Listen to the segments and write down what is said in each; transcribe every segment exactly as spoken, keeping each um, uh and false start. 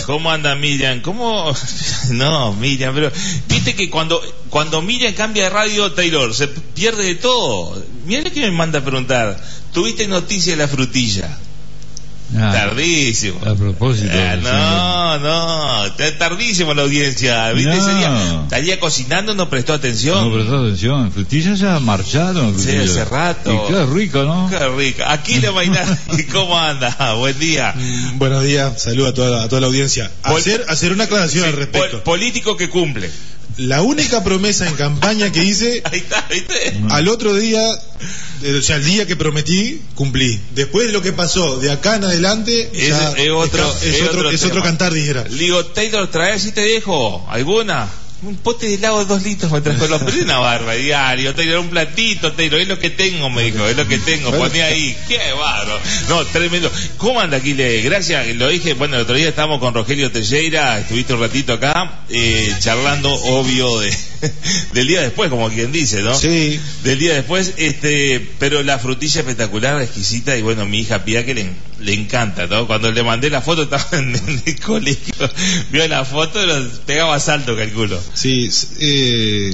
¿Cómo anda Miriam? ¿Cómo? No, Miriam, pero viste que cuando cuando Miriam cambia de radio, Taylor, se pierde de todo. Mira que me manda a preguntar, ¿tuviste noticia de la frutilla? Ah, tardísimo. A propósito. Eh, no, no, está tardísimo la audiencia. ¿Viste? No. Ese día estaría cocinando, no prestó atención. No prestó atención. Frutillas ya marcharon. Sí, hace rato. Y qué rico, ¿no? Qué rico. Aquí le Mainar. ¿Cómo anda? Buen día. Mm, buenos días. Saludos a toda, a toda la audiencia. Hacer, hacer una aclaración sí, al respecto. Pol- político que cumple. La única promesa en campaña que hice, ahí está, ¿viste? Al otro día, eh, o sea, el día que prometí, cumplí. Después de lo que pasó de acá en adelante, es, ya es otro, es, es es otro, otro, es otro cantar, dijera. Le digo, Taylor, traes y te dejo. ¿Alguna? Un pote de helado de dos litros me trajo, pero es una barba, diario, Taylor, un platito, Taylor, es lo que tengo, me dijo, es lo que tengo, poné ahí, qué bárbaro, no, tremendo. ¿Cómo anda, Aquile? Gracias, lo dije, bueno, el otro día estábamos con Rogelio Teixeira, estuviste un ratito acá, eh, charlando, obvio, de del día después, como quien dice, ¿no? Sí. Del día después, este, pero la frutilla espectacular, exquisita, y bueno, mi hija Pia que le, le encanta, ¿no? Cuando le mandé la foto, estaba en, en el colegio, vio la foto, pegaba salto, calculo. Sí, eh,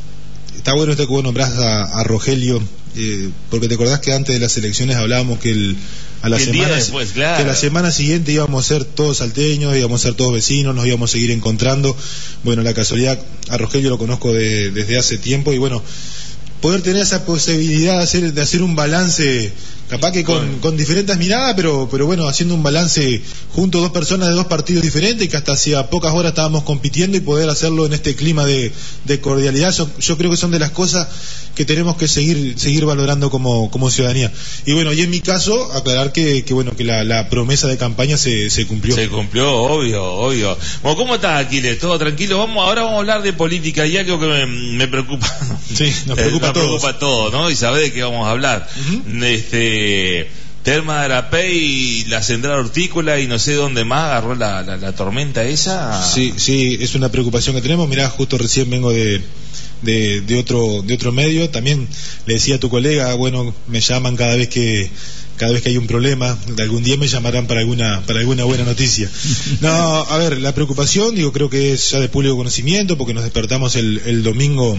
está bueno esto que vos nombrás a, a Rogelio, eh, porque te acordás que antes de las elecciones hablábamos que el, a la el semana, día después, claro. que la semana siguiente íbamos a ser todos salteños, íbamos a ser todos vecinos, nos íbamos a seguir encontrando. Bueno, la casualidad, a Rogelio lo conozco de, desde hace tiempo y bueno, poder tener esa posibilidad de hacer, de hacer un balance, capaz que con, con diferentes miradas, pero, pero bueno, haciendo un balance junto a dos personas de dos partidos diferentes, que hasta hacía pocas horas estábamos compitiendo y poder hacerlo en este clima de, de cordialidad, yo, yo creo que son de las cosas que tenemos que seguir seguir valorando como, como ciudadanía. Y bueno, y en mi caso, aclarar que, que bueno, que la, la promesa de campaña se, se cumplió. Se cumplió, obvio, obvio. Bueno, ¿cómo estás, Aquiles? ¿Todo tranquilo? Vamos, ahora vamos a hablar de política y algo que me, me preocupa. Sí, nos preocupa eh, a todos. Nos preocupa a todos, ¿no? Y sabés de qué vamos a hablar. Uh-huh. Este... Terma de Arapey y la central hortícola y no sé dónde más agarró la, la, la tormenta esa. Sí, sí, es una preocupación que tenemos. Mirá, justo recién vengo de, de, de otro de otro medio. También le decía a tu colega, bueno, me llaman cada vez que cada vez que hay un problema, de algún día me llamarán para alguna para alguna buena noticia. No, a ver, la preocupación, digo, creo que es ya de público conocimiento, porque nos despertamos el, el domingo.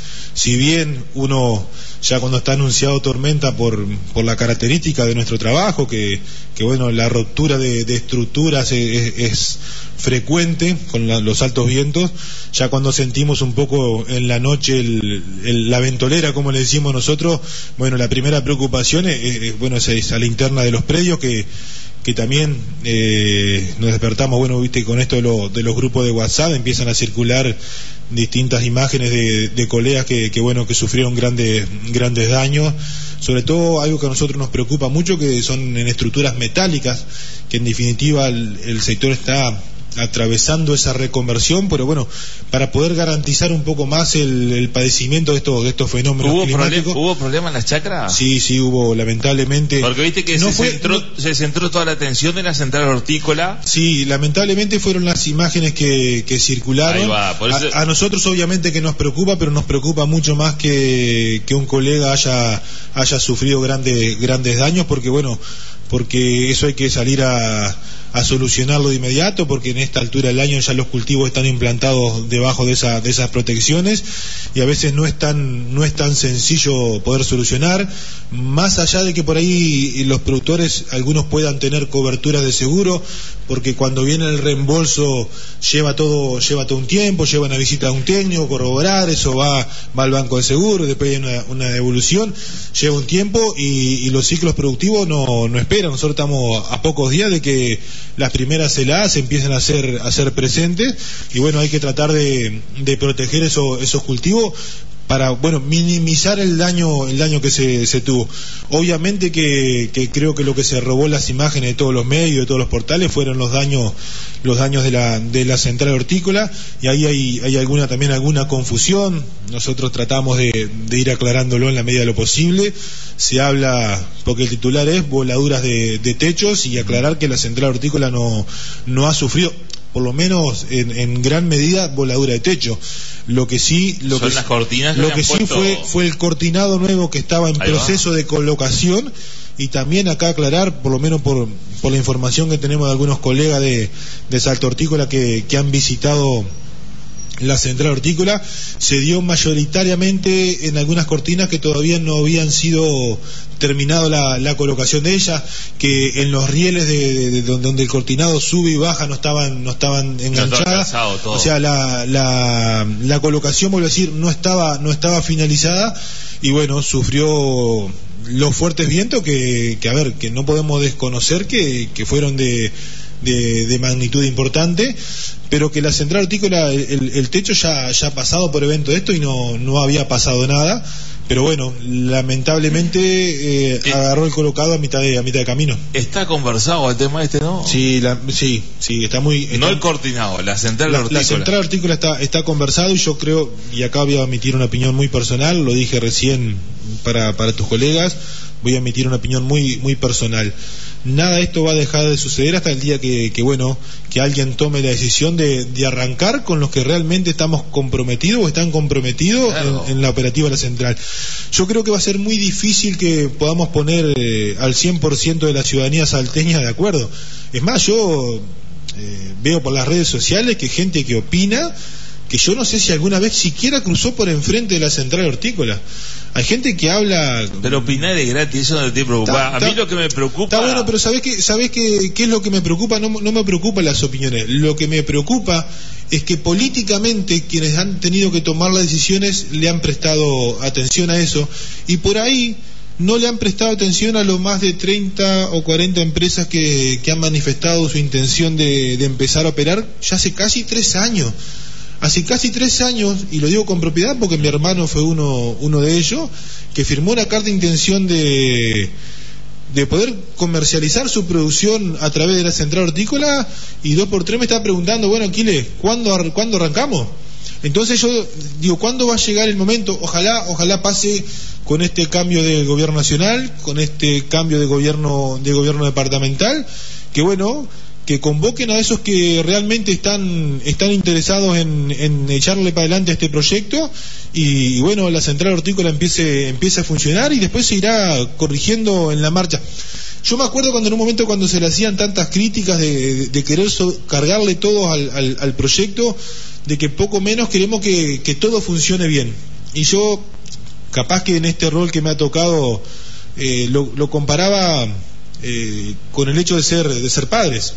Si bien uno ya cuando está anunciado tormenta por por la característica de nuestro trabajo, que, que bueno, la ruptura de, de estructuras es, es frecuente con la, los altos vientos, ya cuando sentimos un poco en la noche el, el, la ventolera, como le decimos nosotros, bueno, la primera preocupación es, es, bueno, es, es a la interna de los predios, que que también eh, nos despertamos, bueno, viste, con esto de, lo, de los grupos de WhatsApp empiezan a circular distintas imágenes de, de colegas que, que bueno, que sufrieron grandes grandes daños, sobre todo algo que a nosotros nos preocupa mucho, que son en estructuras metálicas, que en definitiva el, el sector está atravesando esa reconversión, pero bueno, para poder garantizar un poco más el, el padecimiento de estos de estos fenómenos ¿Hubo climáticos. Problem, ¿Hubo problemas en las chacras? Sí, sí hubo, lamentablemente. Porque viste que no se, fue, centró, no, se centró toda la atención en la central hortícola. Sí, lamentablemente fueron las imágenes que, que circularon. Ahí va, por eso... a, a nosotros obviamente que nos preocupa, pero nos preocupa mucho más que, que un colega haya haya sufrido grandes grandes daños, porque bueno, porque eso hay que salir a a solucionarlo de inmediato, porque en esta altura del año ya los cultivos están implantados debajo de esa, de esas protecciones, y a veces no es tan no es tan sencillo poder solucionar, más allá de que por ahí los productores algunos puedan tener coberturas de seguro, porque cuando viene el reembolso lleva todo lleva todo un tiempo, lleva una visita a un técnico, corroborar, eso va va al banco de seguro, después hay una, una devolución, lleva un tiempo, y, y los ciclos productivos no, no esperan. Nosotros estamos a pocos días de que las primeras heladas empiezan a hacer a ser presentes, y bueno, hay que tratar de, de proteger eso, esos cultivos para, bueno, minimizar el daño el daño que se, se tuvo. Obviamente que, que creo que lo que se robó las imágenes de todos los medios, de todos los portales, fueron los daños los daños de la de la central hortícola, y ahí hay, hay alguna también alguna confusión. Nosotros tratamos de, de ir aclarándolo en la medida de lo posible. Se habla, porque el titular es voladuras de, de techos, y aclarar que la central hortícola no no ha sufrido. por lo menos en, en gran medida, voladura de techo. Lo que sí, lo Son que, las cortinas que lo que sí puesto... fue, fue el cortinado nuevo que estaba en Ahí proceso va. de colocación. Y también acá aclarar, por lo menos por, por la información que tenemos de algunos colegas de, de Salto Hortícola que, que han visitado la central hortícola, se dio mayoritariamente en algunas cortinas que todavía no habían sido terminado la, la colocación de ellas, que en los rieles de, de, de donde, donde el cortinado sube y baja no estaban no estaban enganchadas, no todo. O sea, la, la, la colocación, vuelvo a decir, no estaba no estaba finalizada y bueno, sufrió los fuertes vientos que, que a ver, que no podemos desconocer que, que fueron de, de, de magnitud importante, pero que la central hortícola, el, el techo ya, ya ha pasado por evento de esto y no, no había pasado nada, pero bueno, lamentablemente eh, eh, agarró el colocado a mitad de, a mitad de camino. Está conversado el tema este, ¿no? Sí, la, sí, sí, está muy... Está, no el cortinado, la central la, hortícola. la central hortícola está, está conversado y yo creo, y acá voy a emitir una opinión muy personal, lo dije recién para, para tus colegas, voy a emitir una opinión muy, muy personal. Nada de esto va a dejar de suceder hasta el día que, que bueno, que alguien tome la decisión de, de arrancar con los que realmente estamos comprometidos o están comprometidos claro. en, en la operativa de la central. Yo creo que va a ser muy difícil que podamos poner eh, al cien por ciento de la ciudadanía salteña de acuerdo. Es más, yo eh, veo por las redes sociales que gente que opina que yo no sé si alguna vez siquiera cruzó por enfrente de la central hortícola. Hay gente que habla... Pero opinar es gratis, eso no te preocupa. A mí lo que me preocupa... Está bueno, pero ¿sabés qué, sabés qué, qué es lo que me preocupa? No, no me preocupan las opiniones. Lo que me preocupa es que políticamente quienes han tenido que tomar las decisiones le han prestado atención a eso. Y por ahí no le han prestado atención a los más de treinta o cuarenta empresas que, que han manifestado su intención de, de empezar a operar ya hace casi tres años. Hace casi tres años, y lo digo con propiedad porque mi hermano fue uno, uno de ellos, que firmó una carta de intención de, de poder comercializar su producción a través de la central hortícola, y dos por tres me está preguntando, bueno, Aquiles, ¿cuándo, ¿cuándo arrancamos? Entonces yo digo, ¿cuándo va a llegar el momento? Ojalá, ojalá pase con este cambio de gobierno nacional, con este cambio de gobierno, de gobierno departamental, que bueno... que convoquen a esos que realmente están están interesados en, en echarle para adelante a este proyecto y, y bueno, la central hortícola empiece, empiece a funcionar y después se irá corrigiendo en la marcha. Yo me acuerdo cuando en un momento cuando se le hacían tantas críticas de, de, de querer so, cargarle todo al, al, al proyecto, de que poco menos queremos que, que todo funcione bien. Y yo, capaz que en este rol que me ha tocado, eh, lo, lo comparaba eh, con el hecho de ser, de ser padres.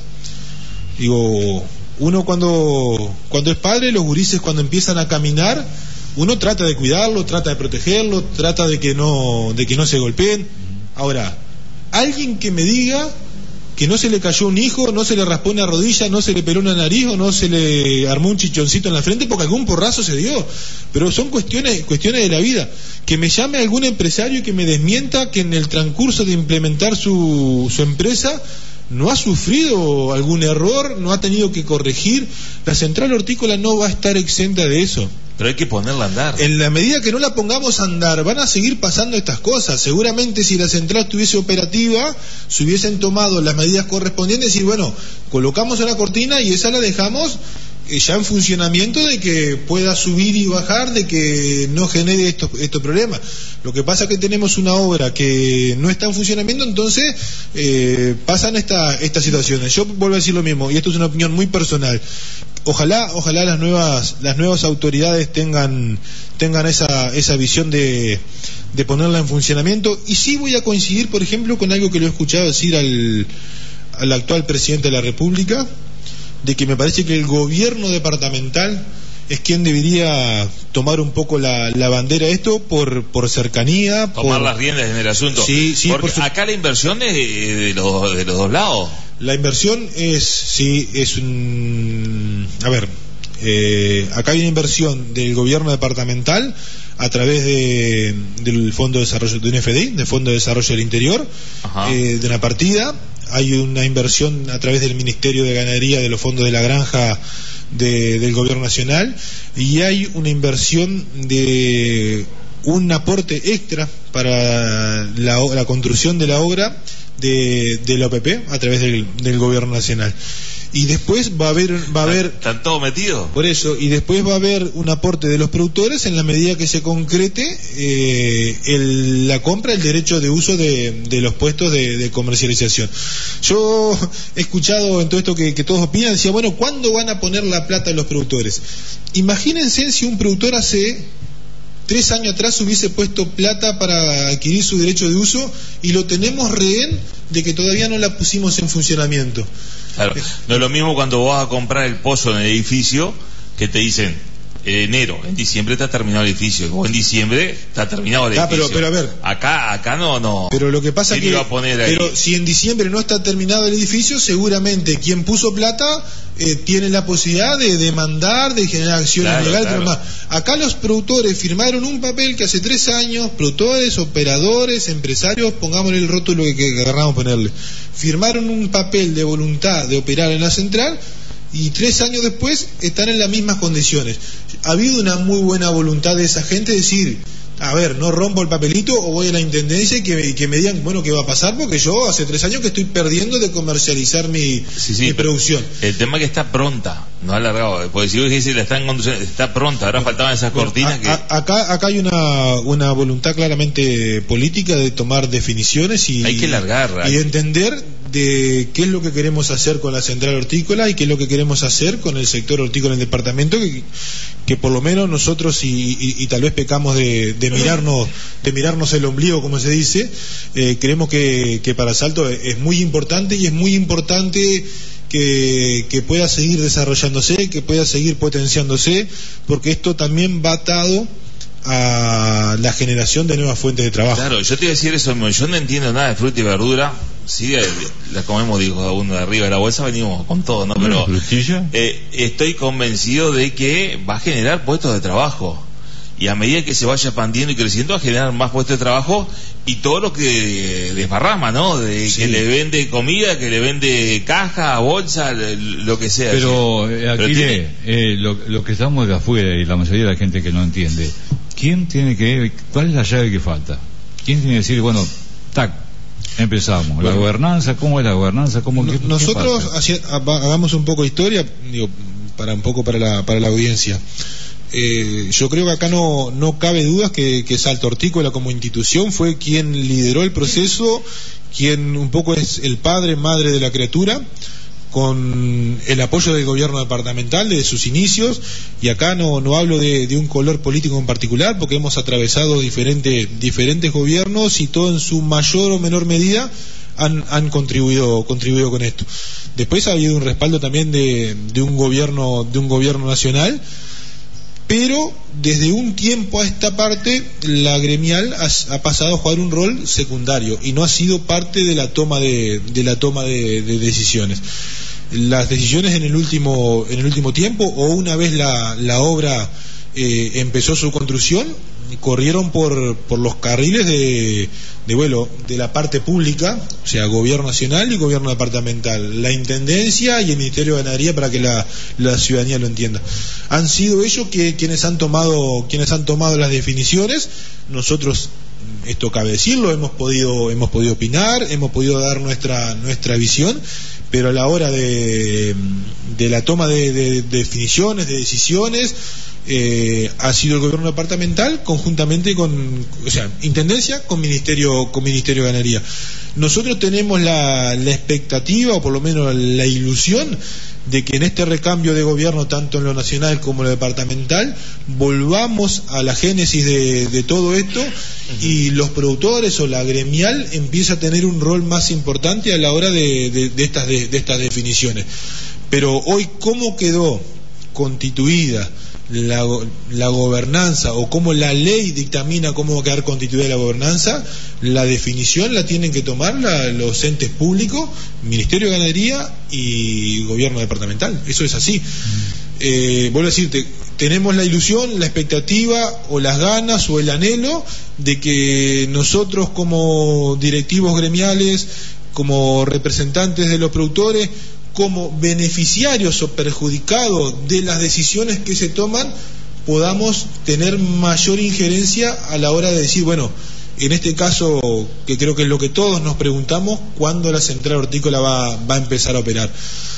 Digo, uno cuando cuando es padre, los gurises cuando empiezan a caminar, uno trata de cuidarlo, trata de protegerlo, trata de que no de que no se golpeen. Ahora, alguien que me diga que no se le cayó un hijo, no se le raspó una rodilla, no se le peló una nariz o no se le armó un chichoncito en la frente porque algún porrazo se dio, pero son cuestiones cuestiones de la vida. Que me llame algún empresario y que me desmienta que en el transcurso de implementar su, su empresa no ha sufrido algún error, no ha tenido que corregir. La central hortícola no va a estar exenta de eso. Pero hay que ponerla a andar. En la medida que no la pongamos a andar, van a seguir pasando estas cosas. Seguramente si la central estuviese operativa, se hubiesen tomado las medidas correspondientes y bueno, colocamos una cortina y esa la dejamos ya en funcionamiento de que pueda subir y bajar, de que no genere estos, estos problemas. Lo que pasa es que tenemos una obra que no está en funcionamiento, entonces eh, pasan esta, estas situaciones. Yo vuelvo a decir lo mismo, y esto es una opinión muy personal. Ojalá, ojalá las nuevas, las nuevas autoridades tengan, tengan esa, esa visión de, de ponerla en funcionamiento. Y sí voy a coincidir, por ejemplo, con algo que lo he escuchado decir al, al actual presidente de la República, de que me parece que el gobierno departamental es quien debería tomar un poco la, la bandera de esto por, por cercanía. Tomar por... las riendas en el asunto. Sí, sí, porque por su... acá la inversión es de los, de los dos lados. La inversión es, sí, es un... A ver, eh, acá hay una inversión del gobierno departamental a través de, del Fondo de Desarrollo, de un F D I, del Fondo de Desarrollo del Interior, eh, de una partida. Hay una inversión a través del Ministerio de Ganadería, de los fondos de la granja de, del Gobierno Nacional, y hay una inversión de un aporte extra para la, la construcción de la obra de, de la O P P a través del, del Gobierno Nacional. Y después va a haber, va a haber, ¿están todos metidos? Por eso, y después va a haber un aporte de los productores en la medida que se concrete eh, el, la compra, el derecho de uso de, de los puestos de, de comercialización. Yo he escuchado en todo esto que, que todos opinan, decía, bueno, ¿cuándo van a poner la plata los productores? Imagínense si un productor hace tres años atrás hubiese puesto plata para adquirir su derecho de uso y lo tenemos rehén de que todavía no la pusimos en funcionamiento. Claro, no es lo mismo cuando vas a comprar el pozo en el edificio que te dicen en enero, en diciembre está terminado el edificio, o en diciembre está terminado el ah, edificio. Pero, pero a ver, acá, acá no, no. Pero lo que pasa que, iba a poner ahí? Pero si en diciembre no está terminado el edificio, seguramente quien puso plata eh, tiene la posibilidad de demandar, de generar acciones claro, legales. Claro. Más. Acá los productores firmaron un papel que hace tres años, productores, operadores, empresarios, pongámosle el rótulo que, que agarramos ponerle, firmaron un papel de voluntad de operar en la central. Y tres años después están en las mismas condiciones. Ha habido una muy buena voluntad de esa gente de decir, a ver, no rompo el papelito o voy a la intendencia y que, que me digan, bueno, ¿qué va a pasar? Porque yo hace tres años que estoy perdiendo de comercializar mi, sí, sí, mi producción. El tema es que está pronta, no ha alargado. Porque si vos decís, la está en conducción, está pronta, ahora faltaban esas bueno, cortinas a, que... a, acá, acá hay una, una voluntad claramente política de tomar definiciones y, hay que largar, y de entender de qué es lo que queremos hacer con la central hortícola y qué es lo que queremos hacer con el sector hortícola en el departamento, que, que por lo menos nosotros y, y, y tal vez pecamos de, de mirarnos de mirarnos el ombligo, como se dice, eh, creemos que, que para Salto es muy importante y es muy importante que, que pueda seguir desarrollándose, que pueda seguir potenciándose, porque esto también va atado a la generación de nuevas fuentes de trabajo. Claro, yo te iba a decir eso, yo no entiendo nada de fruta y verdura, sí, la comemos, digo, uno de arriba de la bolsa, venimos con todo, ¿no? Pero eh, estoy convencido de que va a generar puestos de trabajo, y a medida que se vaya expandiendo y creciendo va a generar más puestos de trabajo y todo lo que desparrama, ¿no? De sí. Que le vende comida, que le vende caja, bolsa, lo que sea. Pero ¿sí? eh, aquí Pero tiene... eh, lo, lo que estamos de afuera y la mayoría de la gente que no entiende, ¿quién tiene que, cuál es la llave que falta? ¿Quién tiene que decir, bueno, tac, empezamos? Bueno, la gobernanza, ¿cómo es la gobernanza? ¿Cómo, no, qué, nosotros qué así, hagamos un poco de historia, digo, para un poco para la, para la audiencia. Eh, yo creo que acá no, no cabe dudas que, que Salto Hortícola como institución fue quien lideró el proceso, quien un poco es el padre, madre de la criatura, con el apoyo del gobierno departamental desde sus inicios, y acá no, no hablo de, de un color político en particular, porque hemos atravesado diferentes, diferentes gobiernos y todo en su mayor o menor medida han, han contribuido, contribuido con esto. Después ha habido un respaldo también de, de un gobierno, de un gobierno nacional, pero desde un tiempo a esta parte la gremial ha, ha pasado a jugar un rol secundario y no ha sido parte de la toma de, de la toma de, de decisiones. Las decisiones en el último en el último tiempo, o una vez la, la obra eh, empezó su construcción, corrieron por, por los carriles de, de vuelo de la parte pública, o sea, gobierno nacional y gobierno departamental, la intendencia y el Ministerio de Ganadería, para que la, la ciudadanía lo entienda. Han sido ellos que, quienes han tomado quienes han tomado las definiciones. Nosotros, esto cabe decirlo, hemos podido hemos podido opinar, hemos podido dar nuestra nuestra visión, pero a la hora de, de la toma de, de, de definiciones, de decisiones, Eh, ha sido el gobierno departamental conjuntamente con, o sea, intendencia con ministerio con ministerio de Ganadería. Nosotros tenemos la, la expectativa, o por lo menos la ilusión, de que en este recambio de gobierno, tanto en lo nacional como en lo departamental, volvamos a la génesis de, de todo esto, y los productores o la gremial empieza a tener un rol más importante a la hora de, de, de estas de, de estas definiciones. Pero hoy, ¿cómo quedó constituida La, la gobernanza, o cómo la ley dictamina cómo va a quedar constituida la gobernanza? La definición la tienen que tomar la, los entes públicos, Ministerio de Ganadería y gobierno departamental. Eso es así. Eh, vuelvo a decirte, tenemos la ilusión, la expectativa, o las ganas, o el anhelo de que nosotros, como directivos gremiales, como representantes de los productores, como beneficiarios o perjudicados de las decisiones que se toman, podamos tener mayor injerencia a la hora de decir, bueno, en este caso, que creo que es lo que todos nos preguntamos, ¿cuándo la central hortícola va, va a empezar a operar?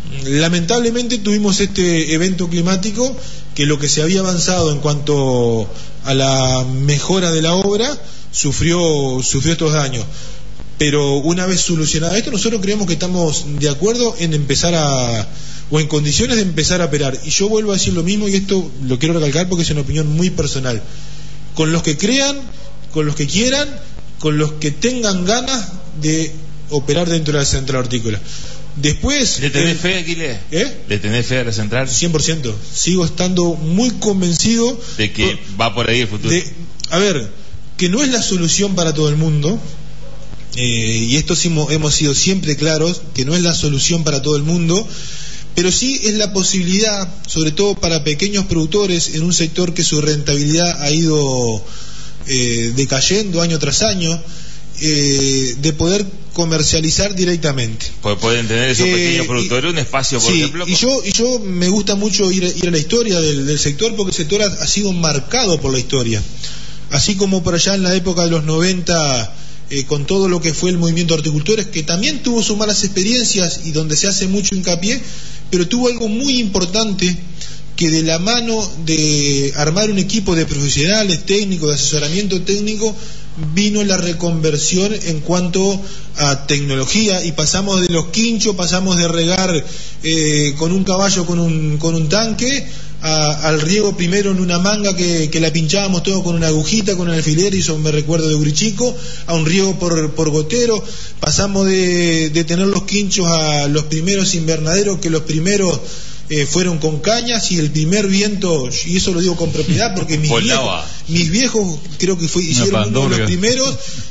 Lamentablemente tuvimos este evento climático que lo que se había avanzado en cuanto a la mejora de la obra sufrió, sufrió estos daños. Pero una vez solucionado esto, nosotros creemos que estamos de acuerdo en empezar a, o en condiciones de empezar a operar. Y yo vuelvo a decir lo mismo, y esto lo quiero recalcar porque es una opinión muy personal. Con los que crean, con los que quieran, con los que tengan ganas de operar dentro de la central hortícola. Después... ¿Le tenés eh, fe, Aquiles? ¿Eh? ¿Le tenés fe a la central? cien por ciento. Sigo estando muy convencido... De que por, va por ahí el futuro. De, a ver, que no es la solución para todo el mundo, eh, y esto sí hemos sido siempre claros, que no es la solución para todo el mundo, pero sí es la posibilidad, sobre todo para pequeños productores, en un sector que su rentabilidad ha ido eh, decayendo año tras año, eh, de poder comercializar directamente. Pueden tener esos eh, pequeños productores y, un espacio, por sí, ejemplo. Y yo, y yo me gusta mucho ir, ir a la historia del, del sector, porque el sector ha, ha sido marcado por la historia. Así como por allá en la época de los noventa, eh, con todo lo que fue el movimiento de horticultores, que también tuvo sus malas experiencias y donde se hace mucho hincapié, pero tuvo algo muy importante, que de la mano de armar un equipo de profesionales técnicos, de asesoramiento técnico, vino la reconversión en cuanto a tecnología, y pasamos de los quinchos, pasamos de regar eh, con un caballo con un, con un tanque, a, al riego primero en una manga que, que la pinchábamos todo con una agujita, con un alfiler, y eso me recuerdo de Urichico, a un riego por, por gotero. Pasamos de, de tener los quinchos a los primeros invernaderos, que los primeros Eh, fueron con cañas, y el primer viento, y eso lo digo con propiedad porque mis viejos, mis viejos creo que fue, hicieron uno de los primeros,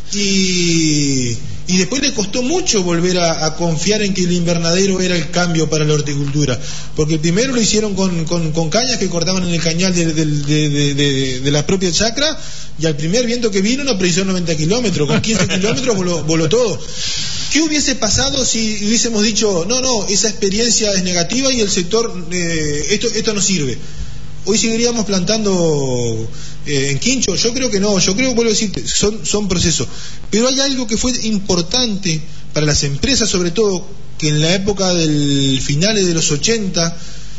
y, y después le costó mucho volver a, a confiar en que el invernadero era el cambio para la horticultura, porque el primero lo hicieron con, con, con cañas que cortaban en el cañal de, de, de, de, de, de la propia chacra, y al primer viento que vino no precisó noventa kilómetros, con quince kilómetros voló, voló todo. ¿Qué hubiese pasado si hubiésemos dicho, no, no, esa experiencia es negativa y el sector, eh, esto, esto no sirve? Hoy seguiríamos plantando eh, en quincho. Yo creo que no, yo creo, vuelvo a decirte, son, son procesos. Pero hay algo que fue importante para las empresas, sobre todo, que en la época del finales de los ochenta,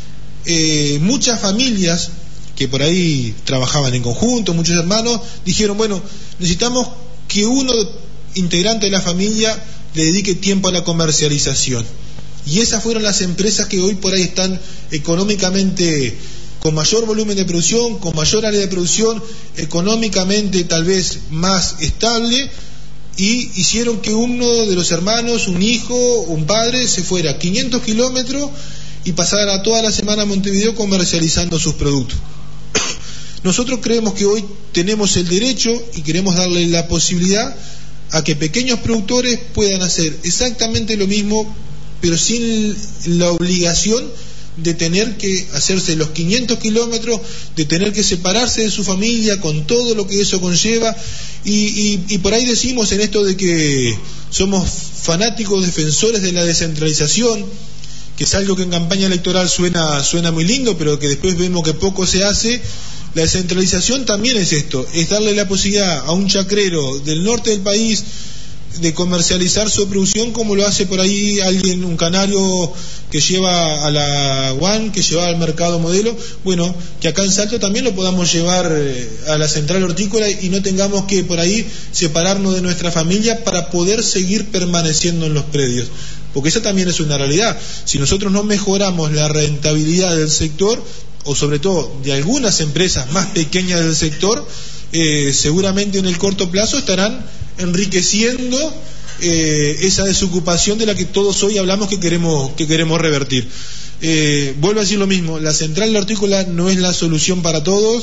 eh, muchas familias que por ahí trabajaban en conjunto, muchos hermanos, dijeron, bueno, necesitamos que uno integrante de la familia le dedique tiempo a la comercialización. Y esas fueron las empresas que hoy por ahí están económicamente con mayor volumen de producción, con mayor área de producción, económicamente tal vez más estable, y hicieron que uno de los hermanos, un hijo, un padre, se fuera quinientos kilómetros y pasara toda la semana a Montevideo comercializando sus productos. Nosotros creemos que hoy tenemos el derecho y queremos darle la posibilidad a que pequeños productores puedan hacer exactamente lo mismo, pero sin la obligación de tener que hacerse los quinientos kilómetros, de tener que separarse de su familia con todo lo que eso conlleva, y, y, y por ahí decimos en esto de que somos fanáticos defensores de la descentralización, que es algo que en campaña electoral suena, suena muy lindo, pero que después vemos que poco se hace. La descentralización también es esto, es darle la posibilidad a un chacrero del norte del país de comercializar su producción, como lo hace por ahí alguien, un canario que lleva a la U A N, que lleva al mercado modelo. Bueno, que acá en Salto también lo podamos llevar a la central hortícola y no tengamos que por ahí separarnos de nuestra familia para poder seguir permaneciendo en los predios, porque esa también es una realidad. Si nosotros no mejoramos la rentabilidad del sector, o sobre todo de algunas empresas más pequeñas del sector, eh, seguramente en el corto plazo estarán enriqueciendo eh, esa desocupación de la que todos hoy hablamos que queremos, que queremos revertir. Eh, vuelvo a decir lo mismo, la central hortícola no es la solución para todos,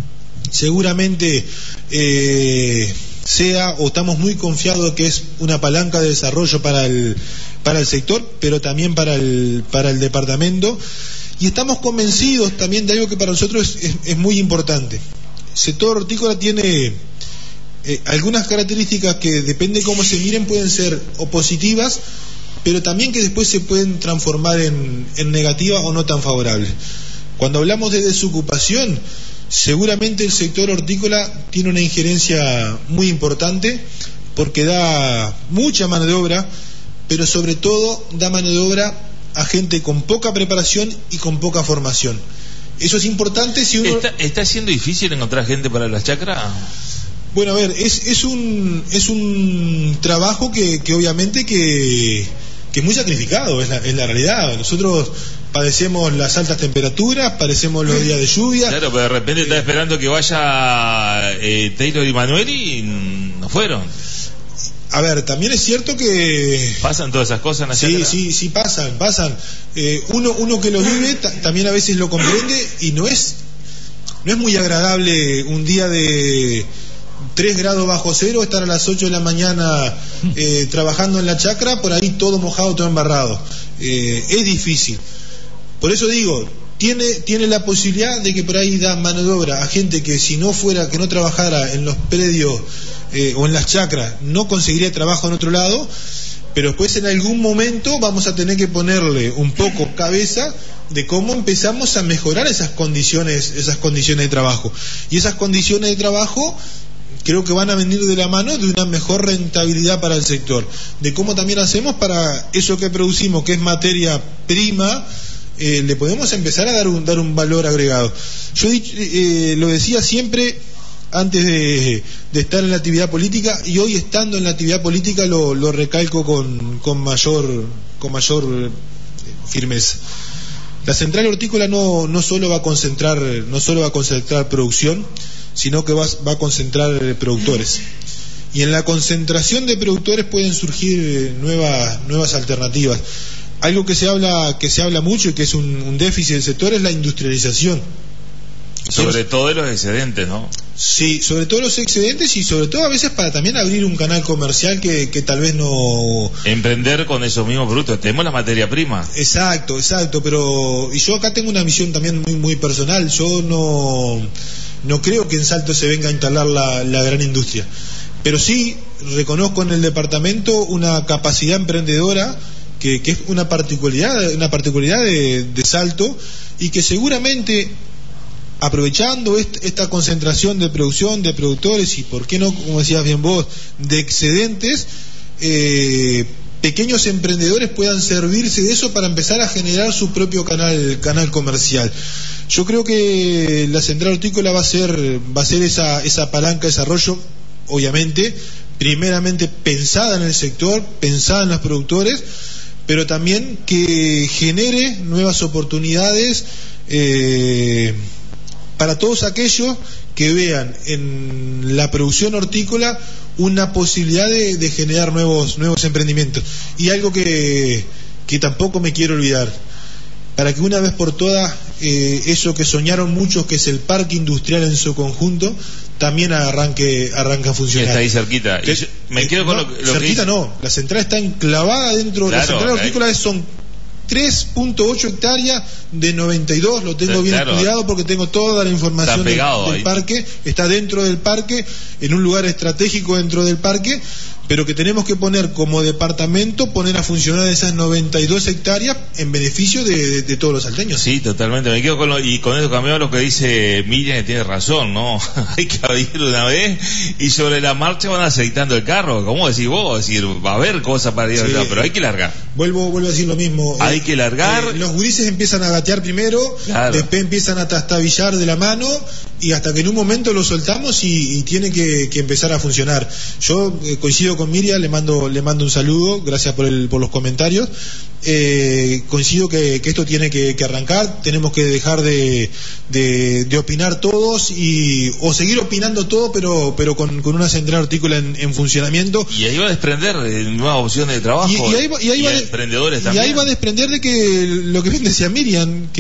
seguramente eh, sea, o estamos muy confiados que es una palanca de desarrollo para el, para el sector, pero también para el, para el departamento. Y estamos convencidos también de algo que para nosotros es, es, es muy importante. El sector hortícola tiene eh, algunas características que, depende de cómo se miren, pueden ser o positivas, pero también que después se pueden transformar en, en negativas o no tan favorables. Cuando hablamos de desocupación, seguramente el sector hortícola tiene una injerencia muy importante, porque da mucha mano de obra, pero sobre todo da mano de obra a gente con poca preparación y con poca formación. Eso es importante si uno... ¿Está, está siendo difícil encontrar gente para las chacras? Bueno, a ver, es, es un es un trabajo que, que obviamente que, que es muy sacrificado, es la, es la realidad. Nosotros padecemos las altas temperaturas, padecemos los días de lluvia. Claro, pero de repente eh, está esperando que vaya eh, Taylor y Manuel y no fueron. A ver, también es cierto que... ¿Pasan todas esas cosas en la Sí, chacra? sí, sí, pasan, pasan. Eh, uno, uno que lo vive ta- también a veces lo comprende y no es, no es muy agradable un día de tres grados bajo cero estar a las ocho de la mañana eh, trabajando en la chacra, por ahí todo mojado, todo embarrado. Eh, es difícil. Por eso digo, tiene, tiene la posibilidad de que por ahí da mano de obra a gente que si no fuera, que no trabajara en los predios eh, o en las chacras, no conseguiría trabajo en otro lado, pero después en algún momento vamos a tener que ponerle un poco cabeza de cómo empezamos a mejorar esas condiciones, esas condiciones de trabajo. Y esas condiciones de trabajo creo que van a venir de la mano de una mejor rentabilidad para el sector, de cómo también hacemos para eso que producimos, que es materia prima, eh, le podemos empezar a dar un, dar un valor agregado. Yo eh, lo decía siempre antes de, de estar en la actividad política, y hoy estando en la actividad política lo, lo recalco con, con mayor con mayor firmeza. La central hortícola no, no solo va a concentrar no solo va a concentrar producción, sino que va, va a concentrar productores, y en la concentración de productores pueden surgir nuevas nuevas alternativas. Algo que se habla que se habla mucho y que es un, un déficit del sector es la industrialización. Sobre todo de los excedentes, ¿no? Sí, sobre todo los excedentes y sobre todo a veces para también abrir un canal comercial que, que tal vez no... Emprender con esos mismos productos. Tenemos la materia prima. Exacto, exacto, pero... Y yo acá tengo una visión también muy muy personal. Yo no, no creo que en Salto se venga a instalar la, la gran industria. Pero sí reconozco en el departamento una capacidad emprendedora que, que es una particularidad, una particularidad de, de Salto, y que seguramente... aprovechando est- esta concentración de producción, de productores y, por qué no, como decías bien vos, de excedentes, eh, pequeños emprendedores puedan servirse de eso para empezar a generar su propio canal canal comercial. Yo creo que la central hortícola va a ser va a ser esa esa palanca de desarrollo, obviamente, primeramente pensada en el sector, pensada en los productores, pero también que genere nuevas oportunidades eh, para todos aquellos que vean en la producción hortícola una posibilidad de, de generar nuevos nuevos emprendimientos. Y algo que, que tampoco me quiero olvidar, para que una vez por todas eh, eso que soñaron muchos, que es el parque industrial en su conjunto, también arranque arranca a funcionar. Está ahí cerquita. Y yo me quedo con no, lo, lo cerquita que dice... no, la central está enclavada dentro. Claro, la central hortícola ahí... son tres punto ocho hectáreas de noventa y dos, lo tengo bien claro, estudiado porque tengo toda la información del, del parque, está dentro del parque, en un lugar estratégico dentro del parque, pero que tenemos que poner como departamento, poner a funcionar esas noventa y dos hectáreas en beneficio de, de, de todos los salteños. Sí, totalmente, me quedo con lo, y con eso cambió lo que dice Miriam, que tiene razón, ¿no? Hay que abrir una vez y sobre la marcha van aceitando el carro, ¿cómo decís vos? Es decir, va a haber cosas para ir, sí, pero hay que largar. Vuelvo, vuelvo a decir lo mismo. Hay eh, que largar. Eh, los gurises empiezan a gatear primero, claro, después empiezan a trastabillar de la mano, y hasta que en un momento lo soltamos y, y tiene que, que empezar a funcionar. Yo eh, coincido con Miriam, le mando le mando un saludo, gracias por el por los comentarios. Eh, coincido que, que esto tiene que, que arrancar, tenemos que dejar de, de, de opinar todos y o seguir opinando todo, pero pero con, con una central hortícola en, en funcionamiento. Y ahí va a desprender nuevas opciones de trabajo. Y, y ahí va, y ahí y va de, emprendedores y también. ahí va a desprender de que lo que bien decía Miriam,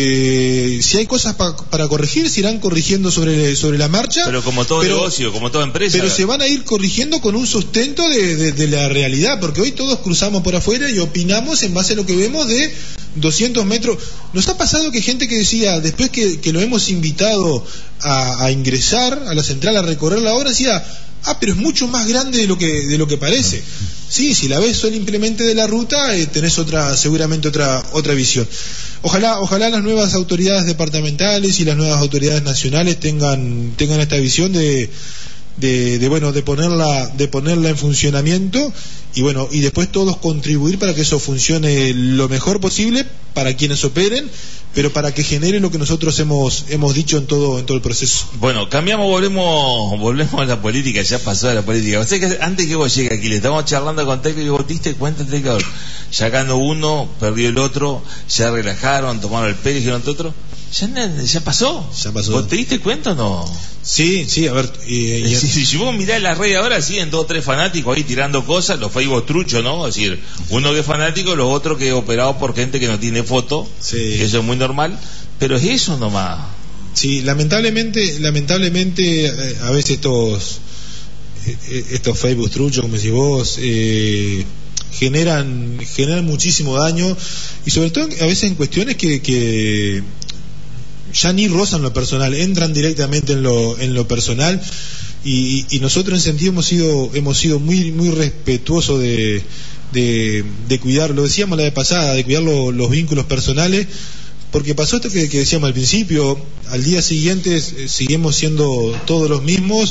que si hay cosas pa, para corregir, se irán corrigiendo sobre, sobre la marcha. Pero como todo pero, negocio, como toda empresa. Pero se van a ir corrigiendo con un sustento de, de, de la realidad, porque hoy todos cruzamos por afuera y opinamos en base a lo que vemos de doscientos metros. Nos ha pasado que gente que decía, después que, que lo hemos invitado a, a ingresar a la central, a recorrer la obra, decía, ah, pero es mucho más grande de lo que, de lo que parece. Sí, si la ves solamente de la ruta, eh, tenés otra, seguramente otra, otra visión. Ojalá, ojalá las nuevas autoridades departamentales y las nuevas autoridades nacionales tengan, tengan esta visión de, de, de bueno de ponerla de ponerla en funcionamiento y bueno y después todos contribuir para que eso funcione lo mejor posible para quienes operen, pero para que genere lo que nosotros hemos hemos dicho en todo en todo el proceso. Bueno, cambiamos, volvemos volvemos a la política, ya pasó a la política. O sea que antes que vos llegues aquí, le estamos charlando con Teco y vos diste cuenta, Teco, ya ganó uno, perdió el otro, ya relajaron, tomaron el pelo y dijeron otro. Ya, ya pasó. Ya pasó. ¿Vos te diste cuenta o no? Sí, sí, a ver. Eh, y, si, si vos mirás la red ahora, siguen dos o tres fanáticos ahí tirando cosas, los Facebook truchos, ¿no? Es decir, uno que es fanático, los otros que es operado por gente que no tiene foto, sí. Eso es muy normal, pero es eso nomás. Sí, lamentablemente, lamentablemente, eh, a veces estos, eh, estos Facebook truchos, como decís vos, eh, generan, generan muchísimo daño y sobre todo a veces en cuestiones que, que ya ni rozan lo personal, entran directamente en lo, en lo personal y, y nosotros en ese sentido hemos sido, hemos sido muy, muy respetuosos de, de, de cuidar, lo decíamos la vez pasada, de cuidar lo, los vínculos personales, porque pasó esto que, que decíamos al principio, al día siguiente eh, seguimos siendo todos los mismos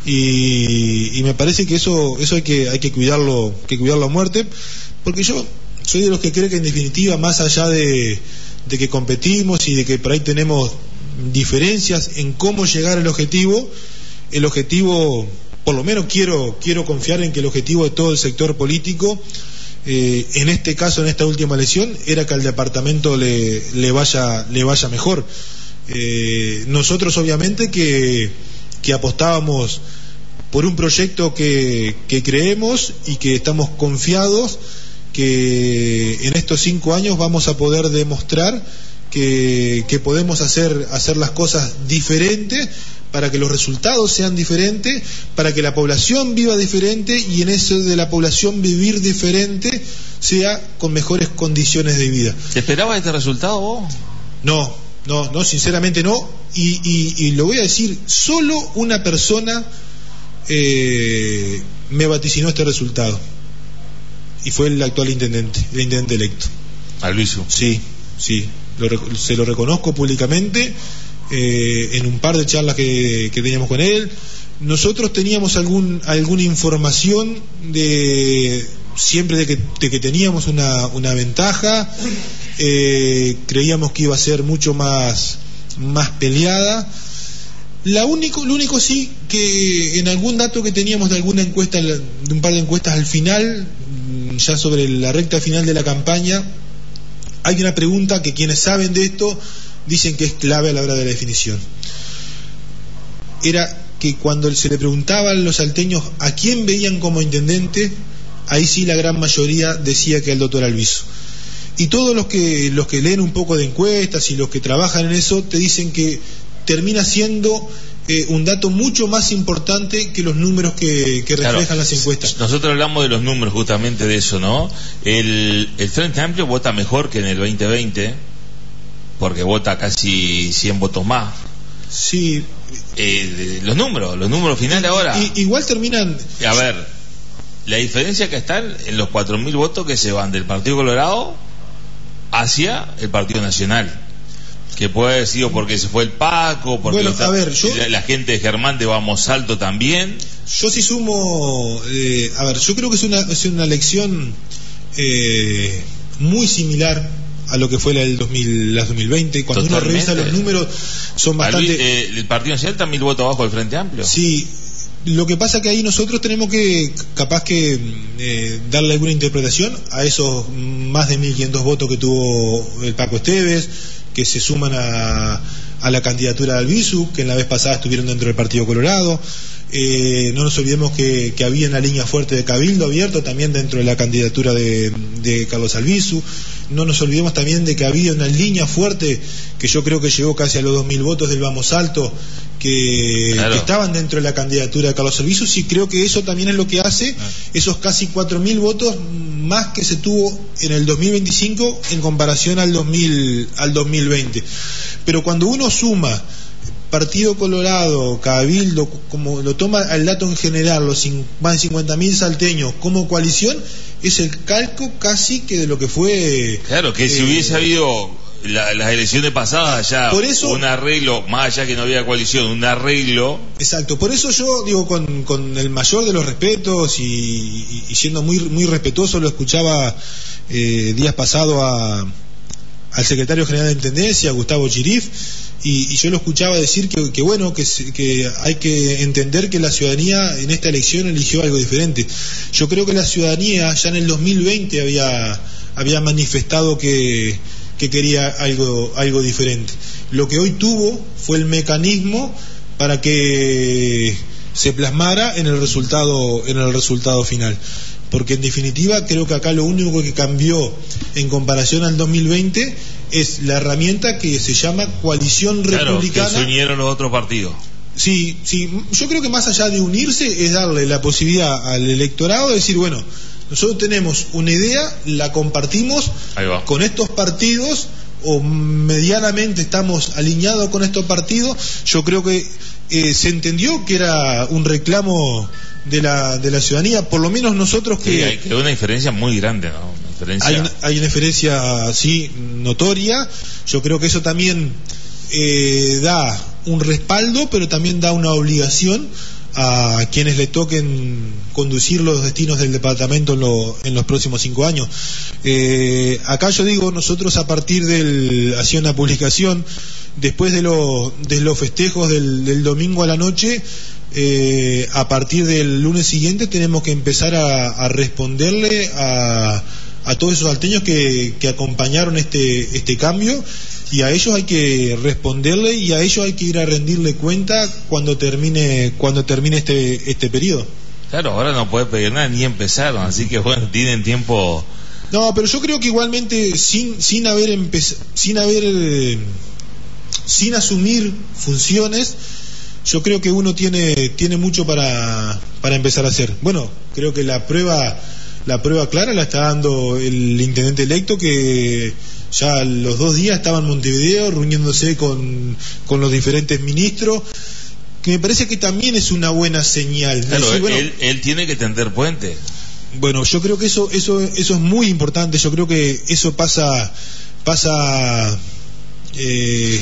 y, y me parece que eso, eso hay que, hay que cuidarlo, que cuidarlo a muerte, porque yo soy de los que cree que en definitiva, más allá de de que competimos y de que por ahí tenemos diferencias en cómo llegar al objetivo, el objetivo, por lo menos quiero quiero confiar en que el objetivo de todo el sector político, eh, en este caso, en esta última elección, era que al departamento le, le vaya le vaya mejor. Eh, nosotros obviamente que, que apostábamos por un proyecto que, que creemos y que estamos confiados que en estos cinco años vamos a poder demostrar que, que podemos hacer, hacer las cosas diferentes para que los resultados sean diferentes, para que la población viva diferente y en eso de la población vivir diferente sea con mejores condiciones de vida. ¿Te esperabas este resultado vos? No, no, no, sinceramente no, y, y, y lo voy a decir, solo una persona eh, me vaticinó este resultado. Y fue el actual intendente, el intendente electo. Alviso. Sí, sí, lo, se lo reconozco públicamente eh, en un par de charlas que, que teníamos con él. Nosotros teníamos algún alguna información de siempre de que, de que teníamos una, una ventaja, eh, creíamos que iba a ser mucho más, más peleada. La único, lo único sí que en algún dato que teníamos de alguna encuesta, de un par de encuestas al final, ya sobre la recta final de la campaña, hay una pregunta que quienes saben de esto dicen que es clave a la hora de la definición. Era que cuando se le preguntaba a los salteños a quién veían como intendente, ahí sí la gran mayoría decía que el doctor Alviso. Y todos los que los que leen un poco de encuestas y los que trabajan en eso te dicen que termina siendo eh, un dato mucho más importante que los números que, que reflejan claro, las encuestas. Nosotros hablamos de los números justamente de eso, ¿no? El, el Frente Amplio vota mejor que en el veinte veinte, porque vota casi cien votos más. Sí. Eh, los números, los números finales ahora. Y, igual terminan... A ver, la diferencia que está en los cuatro mil votos que se van del Partido Colorado hacia el Partido Nacional. Que puede haber sido porque se fue el Paco, porque bueno, está, a ver, yo, la, la gente de Germán de Vamos Alto también. Yo sí sumo, eh, a ver, yo creo que es una, es una elección eh, muy similar a lo que fue la del dos mil, la dos mil veinte. Cuando Totalmente. Uno revisa los números, son bastante... Eh, ¿El Partido Nacional está mil votos abajo del Frente Amplio? Sí. Lo que pasa que ahí nosotros tenemos que, capaz que eh, darle alguna interpretación a esos más de mil quinientos votos que tuvo el Paco Esteves, que se suman a, a la candidatura de Albizu, que en la vez pasada estuvieron dentro del Partido Colorado. Eh, no nos olvidemos que, que había una línea fuerte de Cabildo abierto también dentro de la candidatura de, de Carlos Albizu. No nos olvidemos también de que había una línea fuerte que yo creo que llegó casi a los dos mil votos del Vamos Alto, que, claro. que estaban dentro de la candidatura de Carlos Albizu. Sí, creo que eso también es lo que hace ah. esos casi cuatro mil votos más que se tuvo en el dos mil veinticinco en comparación al dos mil, al dos mil veinte. Pero cuando uno suma Partido Colorado, Cabildo, como lo toma el dato en general, los más de cincuenta mil salteños como coalición, es el calco casi que de lo que fue. Claro, que eh, si hubiese habido la, las elecciones pasadas ya por eso, un arreglo, más allá que no había coalición, un arreglo. Exacto, por eso yo digo con, con el mayor de los respetos y, y, y siendo muy muy respetuoso, lo escuchaba eh, días pasados a al secretario general de Intendencia, Gustavo Chirif, y, y yo lo escuchaba decir que, que bueno, que, que hay que entender que la ciudadanía en esta elección eligió algo diferente. Yo creo que la ciudadanía ya en el dos mil veinte había, había manifestado que, que quería algo, algo diferente. Lo que hoy tuvo fue el mecanismo para que se plasmara en el resultado, en el resultado final. Porque en definitiva creo que acá lo único que cambió en comparación al dos mil veinte es la herramienta que se llama coalición republicana. Claro, que se unieron los otros partidos. Sí, sí, yo creo que más allá de unirse es darle la posibilidad al electorado de decir, bueno, nosotros tenemos una idea, la compartimos con estos partidos o medianamente estamos alineados con estos partidos. Yo creo que eh, se entendió que era un reclamo de la de la ciudadanía, por lo menos nosotros que... Sí, hay que una diferencia muy grande, ¿no? Una diferencia... Hay, una, hay una diferencia, sí, notoria. Yo creo que eso también eh, da un respaldo, pero también da una obligación a quienes le toquen conducir los destinos del departamento en, lo, en los próximos cinco años. Eh, acá yo digo, nosotros a partir del... hacía una publicación, después de, lo, de los festejos del, del domingo a la noche, Eh, a partir del lunes siguiente tenemos que empezar a, a responderle a, a todos esos salteños que, que acompañaron este, este cambio, y a ellos hay que responderle y a ellos hay que ir a rendirle cuenta cuando termine cuando termine este, este periodo. Claro, ahora no puede pedir nada, ni empezaron, así que bueno, tienen tiempo. No, pero yo creo que igualmente sin, sin haber empezado, sin haber eh, sin asumir funciones, yo creo que uno tiene tiene mucho para para empezar a hacer. Bueno, creo que la prueba la prueba clara la está dando el intendente electo, que ya los dos días estaba en Montevideo reuniéndose con, con los diferentes ministros, que me parece que también es una buena señal. Claro, decir, bueno, él, él tiene que tender puente. Bueno, yo creo que eso eso eso es muy importante. Yo creo que eso pasa pasa eh,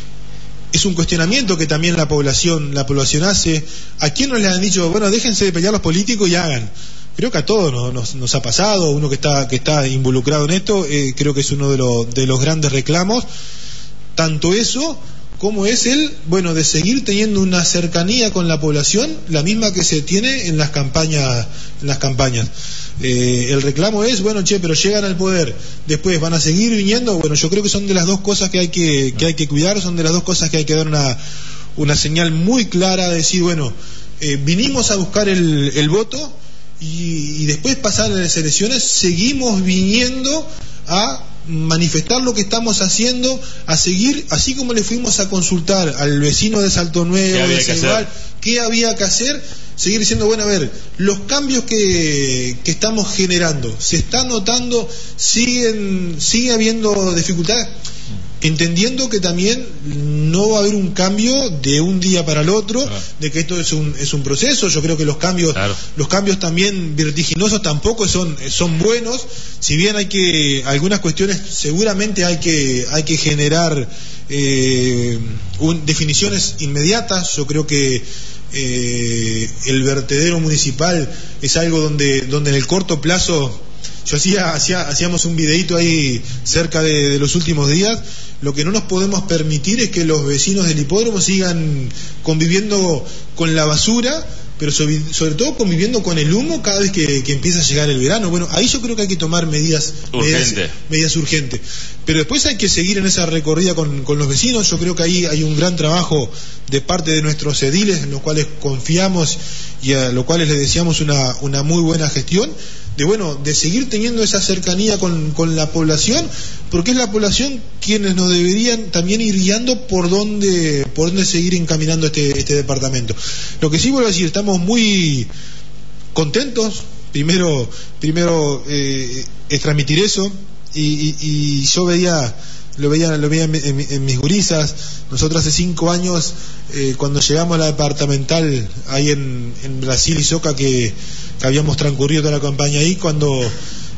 es un cuestionamiento que también la población la población hace. ¿A quién nos le han dicho, bueno, déjense de pelear los políticos y hagan? Creo que a todos nos, nos, nos ha pasado. Uno que está que está involucrado en esto, eh, creo que es uno de, lo, de los grandes reclamos. Tanto eso como es el, bueno, de seguir teniendo una cercanía con la población, la misma que se tiene en las campañas, en las campañas. Eh, el reclamo es, bueno, che, pero llegan al poder, después van a seguir viniendo. Bueno, yo creo que son de las dos cosas que hay que, que hay que cuidar, son de las dos cosas que hay que dar una, una señal muy clara, de decir, bueno, eh, vinimos a buscar el, el voto y, y después pasar las elecciones, seguimos viniendo a manifestar lo que estamos haciendo, a seguir, así como le fuimos a consultar al vecino de Salto Nuevo, de Ceibal, qué había que hacer, seguir diciendo, bueno, a ver, los cambios que, que estamos generando, se están notando, siguen, sigue habiendo dificultades, entendiendo que también no va a haber un cambio de un día para el otro, claro, de que esto es un es un proceso. Yo creo que los cambios claro. los cambios también vertiginosos tampoco son son buenos. Si bien hay que algunas cuestiones seguramente hay que hay que generar eh, un, definiciones inmediatas. Yo creo que eh, el vertedero municipal es algo donde donde en el corto plazo, yo hacía, hacía hacíamos un videíto ahí cerca de, de los últimos días. Lo que no nos podemos permitir es que los vecinos del hipódromo sigan conviviendo con la basura, pero sobre, sobre todo conviviendo con el humo cada vez que, que empieza a llegar el verano. Bueno, ahí yo creo que hay que tomar medidas medidas, medidas urgentes. Pero después hay que seguir en esa recorrida con, con los vecinos. Yo creo que ahí hay un gran trabajo de parte de nuestros ediles, en los cuales confiamos y a los cuales les deseamos una, una muy buena gestión. De bueno, de seguir teniendo esa cercanía con, con la población, porque es la población quienes nos deberían también ir guiando por dónde, por dónde seguir encaminando este, este departamento. Lo que sí vuelvo a decir, estamos muy contentos, primero, primero eh, es transmitir eso, y, y, y yo veía, lo veía, lo veía en, en, en mis gurisas. Nosotros hace cinco años, eh, cuando llegamos a la departamental ahí en, en Brasil y Soca, que que habíamos transcurrido toda la campaña ahí, cuando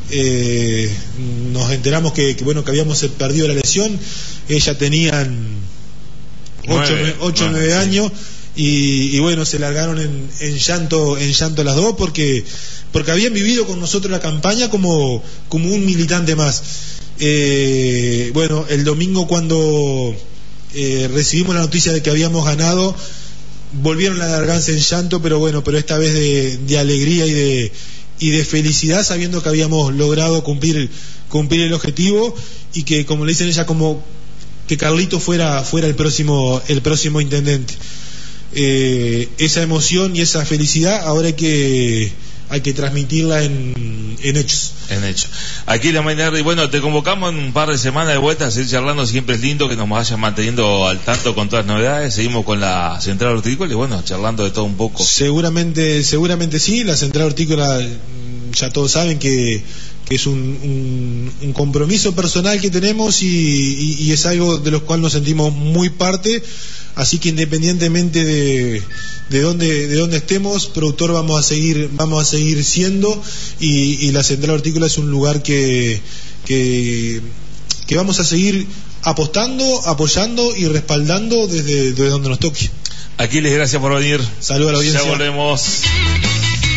eh, nos enteramos que, que bueno que habíamos perdido la lesión. Ellas tenían ocho o nueve años y, y bueno, se largaron en, en llanto en llanto las dos porque porque habían vivido con nosotros la campaña como, como un militante más. Eh, bueno, el domingo cuando eh, recibimos la noticia de que habíamos ganado, volvieron a largarse en llanto, pero bueno, pero esta vez de, de alegría y de y de felicidad, sabiendo que habíamos logrado cumplir cumplir el objetivo y que, como le dicen ella, como que Carlito fuera fuera el próximo el próximo intendente. Eh, esa emoción y esa felicidad ahora hay que hay que transmitirla en, en hechos. En hechos. Aquí la mañana, y bueno, te convocamos en un par de semanas de vuelta a seguir charlando. Siempre es lindo que nos vayan manteniendo al tanto con todas las novedades. Seguimos con la Central Hortícola y bueno, charlando de todo un poco. Seguramente, seguramente sí. La Central Hortícola, ya todos saben que, que es un, un, un compromiso personal que tenemos y, y, y es algo de lo cual nos sentimos muy parte. Así que independientemente de, de dónde de dónde estemos, productor vamos a seguir vamos a seguir siendo y, y la Central Hortícola es un lugar que, que que vamos a seguir apostando, apoyando y respaldando desde, desde donde nos toque. Aquiles, gracias por venir. Saludos a la audiencia. Ya volvemos.